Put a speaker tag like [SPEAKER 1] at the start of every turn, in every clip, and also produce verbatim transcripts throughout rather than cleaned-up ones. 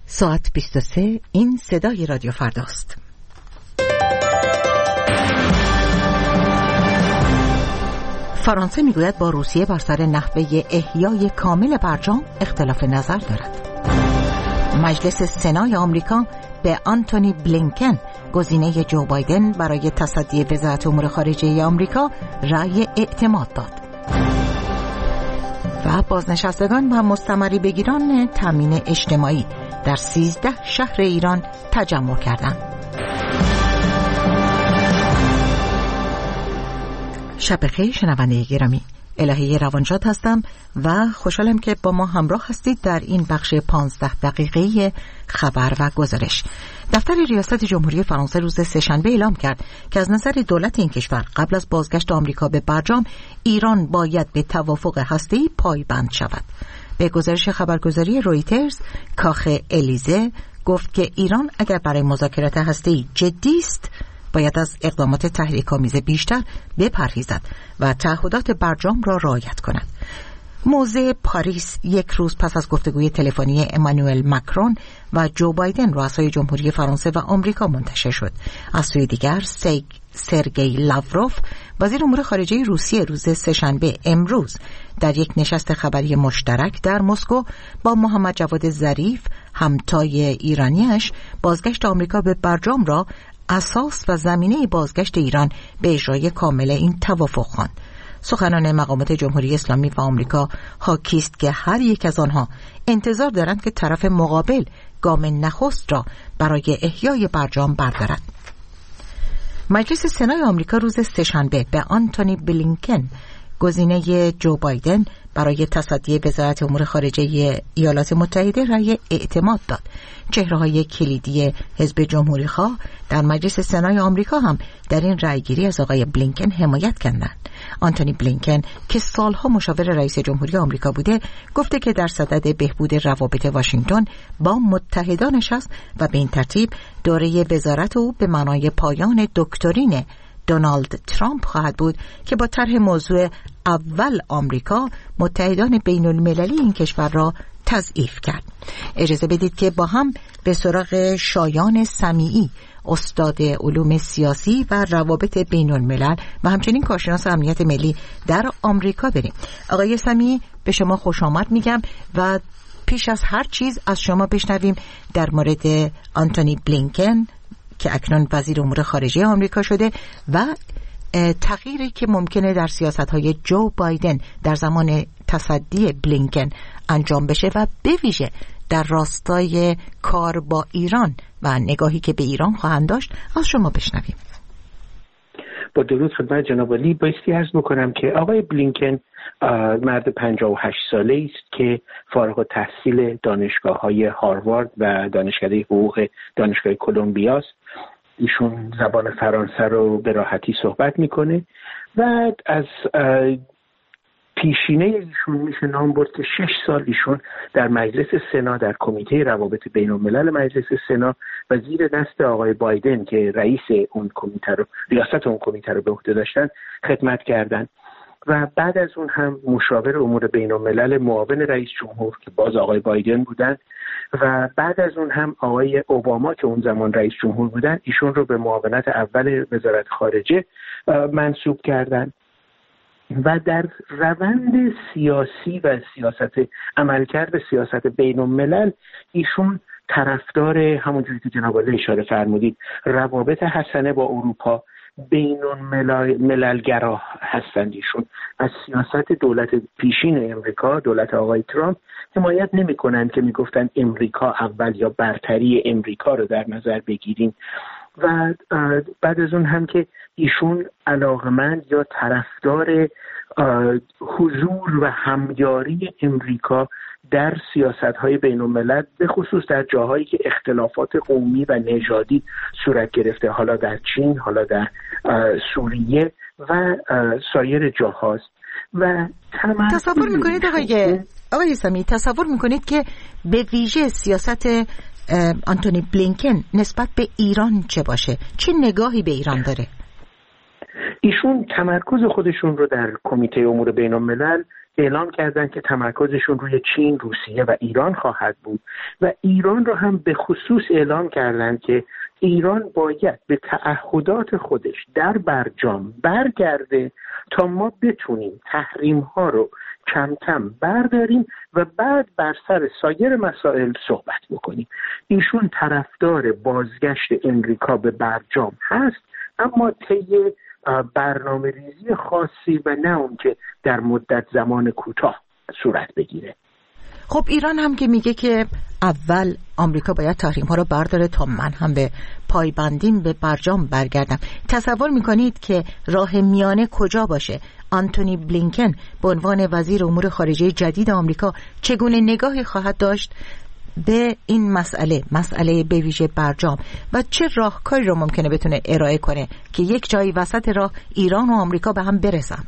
[SPEAKER 1] ساعت بیست و سه، این صدای رادیو فرداست. فرانسه میگوید با روسیه بر سر نحوه احیای کامل برجام اختلاف نظر دارد. مجلس سنای آمریکا به آنتونی بلینکن، گزینه جو بایدن برای تصدی وزارت امور خارجه آمریکا، رأی اعتماد داد. و بازنشستگان و مستمری بگیران تامین اجتماعی در سیزده شهر ایران تجمع کردند. شب بخیر شنونده گرامی، الهی روانشاد هستم و خوشحالم که با ما همراه هستید در این بخش پانزده دقیقه خبر و گزارش. دفتر ریاست جمهوری فرانسه روز سه‌شنبه اعلام کرد که از نظر دولت این کشور قبل از بازگشت آمریکا به برجام، ایران باید به توافق هسته‌ای پایبند شود. به گزارش خبرگزاری رویترز، کاخ الیزه گفت که ایران اگر برای مذاکرات هسته‌ای جدی است، باید از اقدامات تحریک‌آمیز بیشتر بپرهیزد و تعهدات برجام را رعایت کند. موضع پاریس یک روز پس از گفتگوی تلفنی امانوئل مکرون و جو بایدن، رؤسای جمهوری فرانسه و آمریکا، منتشر شد. از سوی دیگر سیگ سرگئی لاوروف، وزیر امور خارجه روسیه، روز سه‌شنبه امروز در یک نشست خبری مشترک در مسکو با محمد جواد ظریف، همتای ایرانیش، بازگشت آمریکا به برجام را اساس و زمینه بازگشت ایران به اجرای کامل این توافق خواند. سخنان مقامات جمهوری اسلامی و آمریکا حاکی است که هر یک از آنها انتظار دارند که طرف مقابل گام نخست را برای احیای برجام بردارد. مجلس سنای آمریکا روز سه‌شنبه به آنتونی بلینکن، گزینه جو بایدن برای تصدی وزارت امور خارجه ایالات متحده، رأی اعتماد داد. چهره‌های کلیدی حزب جمهوری‌خواه در مجلس سنای آمریکا هم در این رأیگیری از آقای بلینکن حمایت کردند. آنتونی بلینکن که سالها مشاور رئیس جمهوری آمریکا بوده، گفته که در صدد بهبود روابط واشنگتن با متحدانش است و به این ترتیب دوره وزارت او به معنای پایان دکترین دونالد ترامپ خواهد بود که با طرح موضوع اول آمریکا متحدان بین المللی این کشور را تضعیف کرد. اجازه بدید که با هم به سراغ شایان سمیعی، استاد علوم سیاسی و روابط بین الملل و همچنین کارشناس امنیت ملی در آمریکا بریم. آقای سمیعی، به شما خوش آمد میگم و پیش از هر چیز از شما بشنویم در مورد آنتونی بلینکن که اکنون وزیر امور خارجه آمریکا شده و تغییری که ممکنه در سیاست‌های جو بایدن در زمان تصدی بلینکن انجام بشه و به ویژه در راستای کار با ایران و نگاهی که به ایران خواهند داشت از شما بشنویم.
[SPEAKER 2] با درود خدمت جناب عالی، بایستی عرض بکنم که آقای بلینکن مرد پنجاه و هشت ساله است که فارغ التحصیل دانشگاه‌های هاروارد و دانشکده حقوق دانشگاه کلمبیا است. ایشون زبان فرانسه رو به راحتی صحبت میکنه و از پیشینه ایشون میشه نام برد که شش سال ایشون در مجلس سنا، در کمیته روابط بین الملل مجلس سنا و زیر دست آقای بایدن که رئیس اون کمیته رو ریاست اون کمیته رو به عهده داشتن خدمت کردند و بعد از اون هم مشاور امور بین الملل معاون رئیس جمهور که باز آقای بایدن بودن و بعد از اون هم آقای اوباما که اون زمان رئیس جمهور بودن، ایشون رو به معاونت اول وزارت خارجه منصوب کردن و در روند سیاسی و سیاست عملکرد سیاست بین الملل ایشون طرفدار همونجوری که جناب عالی اشاره فرمودید روابط حسنه با اروپا، بین المللگرا هستند. ایشون از سیاست دولت پیشین امریکا، دولت آقای ترامپ، حمایت نمی کنند که می گفتن امریکا اول یا برتری امریکا رو در نظر بگیریم و بعد از اون هم که ایشون علاقمند یا طرفدار حضور و همیاری امریکا در سیاست‌های بین‌الملل، به خصوص در جاهایی که اختلافات قومی و نژادی صورت گرفته، حالا در چین، حالا در سوریه و سایر جاهاست. و
[SPEAKER 1] تصور میکنید آقای آقای سمی تصور میکنید که به ویژه سیاست آنتونی بلینکن نسبت به ایران چه باشه؟ چه نگاهی به ایران داره؟
[SPEAKER 2] ایشون تمرکز خودشون رو در کمیته امور بین الملل اعلام کردن که تمرکزشون روی چین، روسیه و ایران خواهد بود و ایران رو هم به خصوص اعلام کردن که ایران باید به تعهدات خودش در برجام برگرده تا ما بتونیم تحریم ها رو کم کم برداریم و بعد بر سر سایر مسائل صحبت بکنیم. ایشون طرفدار بازگشت امریکا به برجام هست، اما طی برنامه ریزی خاصی و نه اون که در مدت زمان کوتاه صورت بگیره.
[SPEAKER 1] خب ایران هم که میگه که اول آمریکا باید تحریم ها رو برداره تا من هم به پایبندیم به برجام برگردم. تصور میکنید که راه میانه کجا باشه؟ آنتونی بلینکن به عنوان وزیر امور خارجه جدید آمریکا چگونه نگاهی خواهد داشت به این مسئله مسئله به ویژه برجام و چه راهکاری رو ممکنه بتونه ارائه کنه که یک جایی وسط راه ایران و آمریکا به هم برسن؟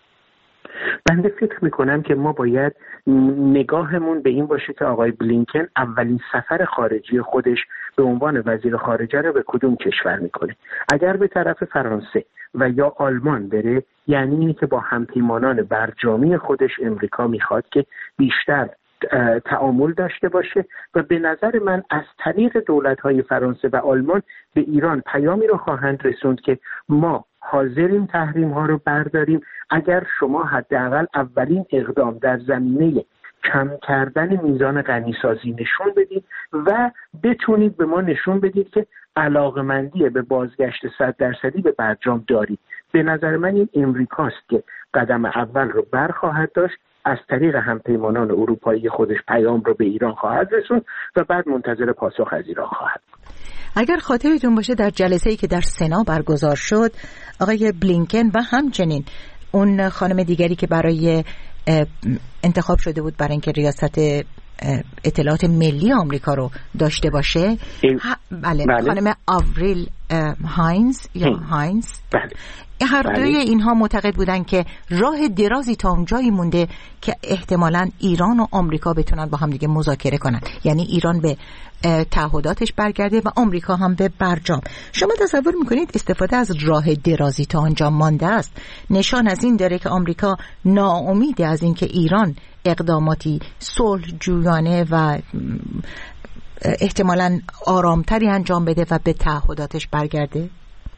[SPEAKER 2] بنده فکر میکنم که ما باید نگاهمون به این باشه که آقای بلینکن اولین سفر خارجی خودش به عنوان وزیر خارجه رو به کدوم کشور میکنه. اگر به طرف فرانسه و یا آلمان بره، یعنی اینه که با همپیمانان برجامی خودش امریکا میخواد که بیشتر تعامل داشته باشه و به نظر من از طریق دولت‌های فرانسه و آلمان به ایران پیامی رو خواهند رسوند که ما حاضریم تحریم ها رو برداریم اگر شما حداقل اولین اقدام در زمینه کم کردن میزان غنیسازی نشون بدید و بتونید به ما نشون بدید که علاقمندی به بازگشت صد درصدی به برجام دارید. به نظر من این امریکاست که قدم اول رو برخواهد داشت، از طریق همپیمانان اروپایی خودش پیام رو به ایران خواهد رسوند و بعد منتظر پاسخ از ایران خواهد.
[SPEAKER 1] اگر خاطرتون باشه در جلسه‌ای که در سنا برگزار شد، آقای بلینکن و همچنین اون خانم دیگری که برای انتخاب شده بود برای اینکه ریاست اطلاعات ملی آمریکا رو داشته باشه، بله, بله. خانم آوریل هاینز یا هاینز
[SPEAKER 2] بله.
[SPEAKER 1] هر دوی اینها معتقد بودن که راه درازی تا اونجایی مونده که احتمالاً ایران و آمریکا بتونن با هم دیگه مذاکره کنن، یعنی ایران به تعهداتش برگرده و آمریکا هم به برجام. شما تصور میکنید استفاده از راه درازی تا آنجا مانده است نشان از این داره که آمریکا ناامیده از اینکه ایران اقداماتی صلح جویانه و احتمالاً آرامتری انجام بده و به تعهداتش برگرده؟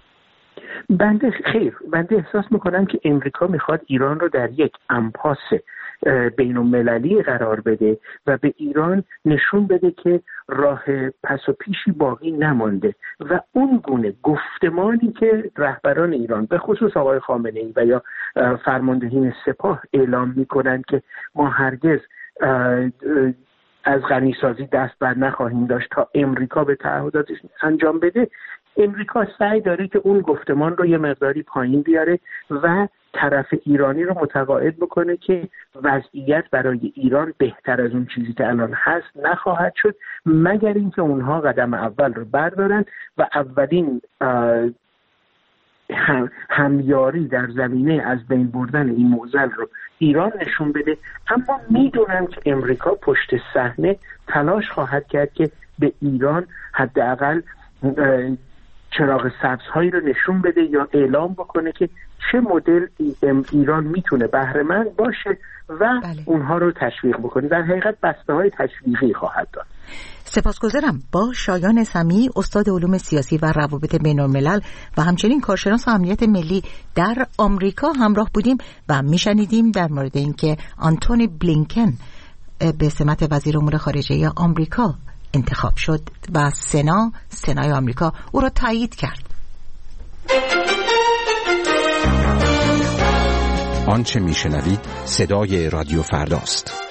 [SPEAKER 2] بنده خیر بنده احساس میکنم که امریکا میخواد ایران رو در یک امپاس بین المللی قرار بده و به ایران نشون بده که راه پس و پیشی باقی نمانده و اون گونه گفتمانی که رهبران ایران به خصوص آقای خامنه‌ای و یا فرماندهین سپاه اعلام میکنن که ما هرگز از غنیسازی دست بر نخواهیم داشت تا امریکا به تعهداتش انجام بده، امریکا سعی داره که اون گفتمان رو یه مقداری پایین بیاره و طرف ایرانی رو متقاعد بکنه که وضعیت برای ایران بهتر از اون چیزی که الان هست نخواهد شد مگر اینکه اونها قدم اول رو بردارن و اولین هم همیاری در زمینه از بین بردن این معضل رو ایران نشون بده. اما میدونم که امریکا پشت صحنه تلاش خواهد کرد که به ایران حداقل چراغ سبزهایی رو نشون بده یا اعلام بکنه که چه مدل ایران میتونه بهره مند باشه و بله. اونها رو تشویق بکنه. در حقیقت بسته های تشویقی خواهد داد.
[SPEAKER 1] سپاسگزارم. با شایان سمیعی، استاد علوم سیاسی و روابط بین الملل و همچنین کارشناس امنیت ملی در آمریکا همراه بودیم و میشنیدیم در مورد اینکه آنتونی بلینکن به سمت وزیر امور خارجه آمریکا انتخاب شد و سنا سنای آمریکا او را تایید کرد.
[SPEAKER 3] آنچه میشنوید صدای رادیو فرداست.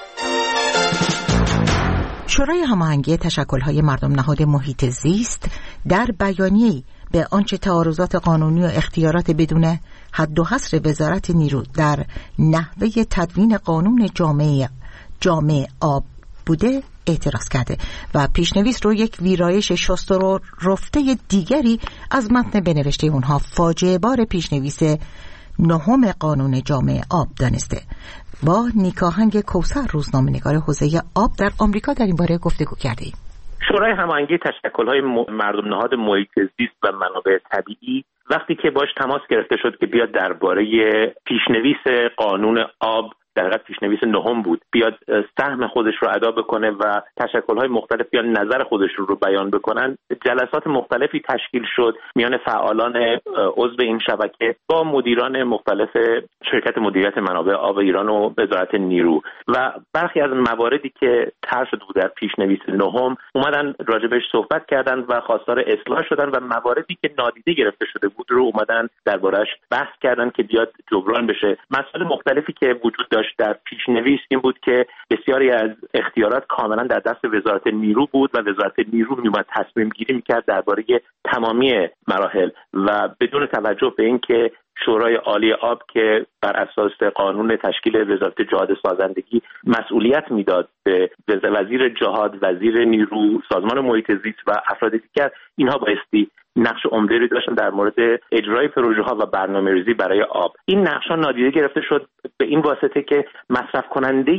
[SPEAKER 1] شورای هماهنگی تشکل‌های مردم نهاد محیط زیست در بیانیه‌ای به آنچه تعارضات قانونی و اختیارات بدون حد و حصر وزارت نیرو در نحوه تدوین قانون جامعه جامعه آب بوده اعتراض کرده و پیشنویس رو یک ویرایش شست و رفته دیگری از متن بنوشته اونها فاجعه بار پیشنویس نهم قانون جامعه آب دانسته. با نیکاهنگ کوثر، روزنامه‌نگار حوزه آب در آمریکا، در این باره گفتگو کردیم.
[SPEAKER 4] شورای هماهنگی تشکل‌های مردم نهاد محیط زیست و منابع طبیعی وقتی که باش تماس گرفته شد که بیاد درباره پیشنویس قانون آب در حقیقت پیشنویس نهم بود بیاد سهم خودش رو ادا بکنه و تشکل‌های مختلف یا نظر خودشون رو بیان بکنن. جلسات مختلفی تشکیل شد میان فعالان عضو این شبکه با مدیران مختلف شرکت مدیریت منابع آب ایران و وزارت نیرو و برخی از مواردی که طرح شده بود در پیشنویس نهم اومدن راجبش صحبت کردن و خواستار اصلاح شدن و مواردی که نادیده گرفته شده بود رو اومدن دربارش بحث کردن که بیاد جبران بشه. مسائل مختلفی که وجود داشت در پیشنویس این بود که بسیاری از اختیارات کاملا در دست وزارت نیرو بود و وزارت نیرو میومد تصمیم گیری میکرد درباره تمامی مراحل و بدون توجه به اینکه شورای عالی آب که بر اساس قانون تشکیل وزارت جهاد سازندگی مسئولیت میداد به وزیر جهاد، وزیر نیرو، سازمان محیط زیست و افراد دیگر، اینها بایستی نقش عمده‌ای داشتن در مورد اجرای پروژه ها و برنامه‌ریزی برای آب. این نقش‌ها نادیده گرفته شد به این واسطه که مصرف کننده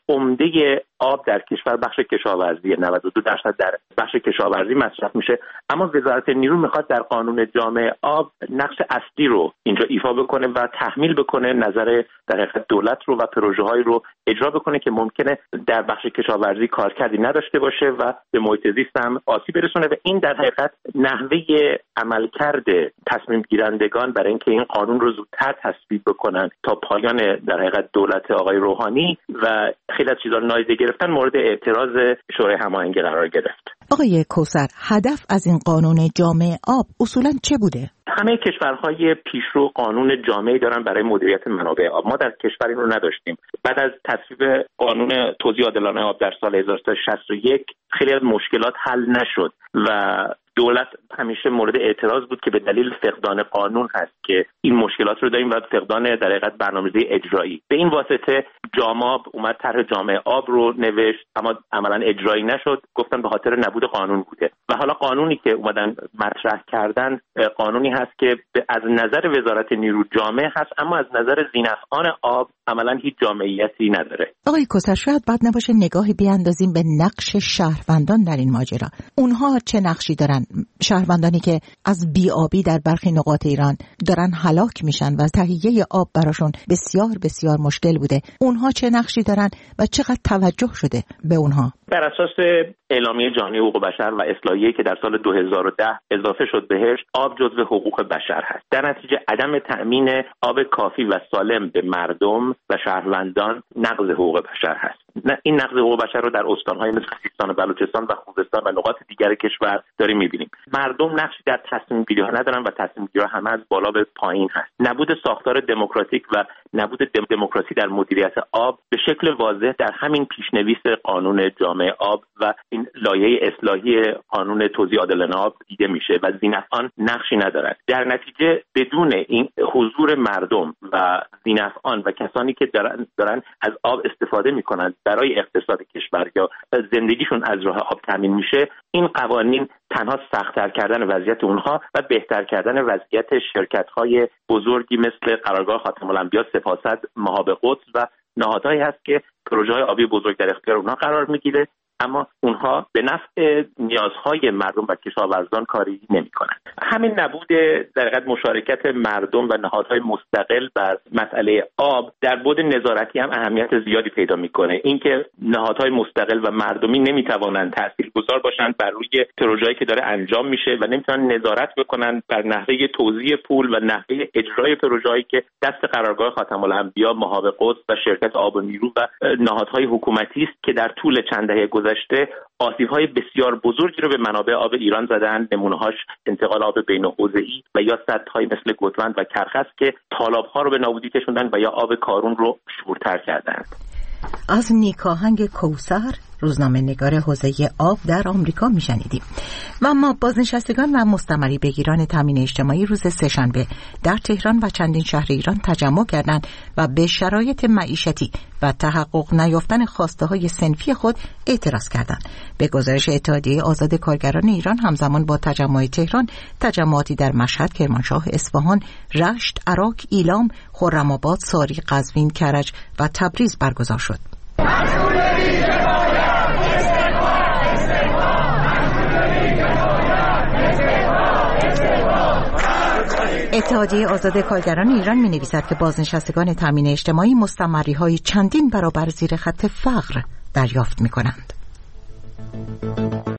[SPEAKER 4] عمده آب در کشور بخش کشاورزی نود و دو درصد در بخش کشاورزی مصرف میشه، اما وزارت نیرو میخواد در قانون جامع آب نقش اصلی رو اینجا ایفا بکنه و تحمیل بکنه نظر در حقیقت دولت رو و پروژه‌هایی رو اجرا بکنه که ممکنه در بخش کشاورزی کارکردی نداشته باشه و به محیط زیست هم آسیب برسونه و این در حقیقت نحوه عملکرد تصمیم گیرندگان برای اینکه این قانون رو زودتر تصویب بکنن تا پایان در حقیقت دولت آقای روحانی و خیلی از چیزا نادیده گرفتن مورد اعتراض شورای هماهنگی قرار گرفت.
[SPEAKER 1] آقای کوثر، هدف از این قانون جامع آب اصولاً چه بوده؟
[SPEAKER 4] همه کشورهای پیشرو قانون جامعی دارن برای مدیریت منابع آب. ما در کشور این رو نداشتیم. بعد از تصویب قانون توزیع عادلانه آب در سال هزار و سیصد و شصت و یک خیلی از مشکلات حل نشد و دولت همیشه مورد اعتراض بود که به دلیل فقدان قانون هست که این مشکلات رو داریم و فقدان در حقیقت برنامه‌ریزی اجرایی. به این واسطه جامآب اومد طرح جامع آب رو نوشت اما عملاً اجرایی نشد، گفتن به خاطر نبود قانون بوده. و حالا قانونی که اومدن مطرح کردن قانونی هست که از نظر وزارت نیرو جامع هست اما از نظر ذی‌نفعان آب عملاً هیچ جامعیتی نداره.
[SPEAKER 1] آقای کوثر، شاید بد نباشه نگاهی بیاندازیم به نقش شهروندان در این ماجرا. اونها چه نقشی دارن؟ شهروندانی که از بی‌آبی در برخی نقاط ایران دارن هلاک میشن و تهیه آب براشون بسیار بسیار مشکل بوده، اونها چه نقشی دارن و چقدر توجه شده به اونها؟
[SPEAKER 4] بر اساس اعلامیه جهانی حقوق بشر و اصلاحیه‌ای که در سال دو هزار و ده اضافه شد بهش، آب جزو حقوق بشر هست. در نتیجه عدم تأمین آب کافی و سالم به مردم و شهروندان نقض حقوق بشر هست. نه این نقض حقوق بشر رو در استان‌های مثل سیستان و بلوچستان و خوزستان و نقاط دیگر کشور داریم می‌بینیم. مردم نقشی در تصمیم گیری‌ها ندارن و تصمیم گیری‌ها همه از بالا به پایین هست. نبود ساختار دموکراتیک و نبود دموکراسی در مدیریت آب به شکل واضح در همین پیشنویس قانون جامع آب و این لایحه اصلاحی قانون توزیع عادلانه آب دیده میشه و ذی‌نفعان نقشی ندارد. در نتیجه بدون این حضور مردم و ذی‌نفعان و کسانی که دارن, دارن از آب استفاده میکنند برای اقتصاد کشور یا زندگیشون از راه آب تامین میشه، این قوانین تنها سخت‌تر کردن وضعیت اونها و بهتر کردن وضعیت شرکت‌های بزرگی مثل قرارگاه خاتم الانبیا، سپاست، مهاب قدس و نهادهایی هست که پروژه‌های آبی بزرگ در اختیار اونها قرار میگیره اما اونها به نفع نیازهای مردم و کشاورزان کاری نمی‌کنند. همین نبود در حقیقت مشارکت مردم و نهادهای مستقل بر مسئله آب در بعد نظارتی هم اهمیت زیادی پیدا می‌کنه. اینکه نهادهای مستقل و مردمی نمی‌توانند تاثیرگذار باشند بر روی پروژه‌ای که داره انجام میشه و نمی‌تونن نظارت بکنن بر نحوه توزیع پول و نحوه اجرای پروژه‌ای که دست قرارگاه خاتم الانبیا، مهاب قدس و شرکت آب و نیرو و نهادهای حکومتی است که در طول چند دهه گذشته آسیب‌های بسیار بزرگی رو به منابع آب ایران زدن. نمونه‌هاش انتقال آب بین‌حوضه‌ای و یا سدهای مثل گتوند و کرخس که تالاب‌ها رو به نابودی کشوندن و یا آب کارون رو شورتر کردند.
[SPEAKER 1] از نیکاهنگ کوثر، روزنامه نگار حوزه آب در آمریکا میشنیدیم. و ما بازنشستگان و مستمری بگیران تامین اجتماعی روز سه‌شنبه در تهران و چندین شهر ایران تجمع کردند و به شرایط معیشتی و تحقق نیافتن خواسته های صنفی خود اعتراض کردند. به گزارش اتحادیه آزاد کارگران ایران، همزمان با تجمع تهران، تجمعاتی در مشهد، کرمانشاه، اصفهان، رشت، عراق، ایلام، خرم‌آباد، ساری، قزوین، کرج و تبریز برگزار شد. اتحادیه آزاد کارگران ایران می نویسد که بازنشستگان تامین اجتماعی مستمری های چندین برابر زیر خط فقر دریافت می کنند.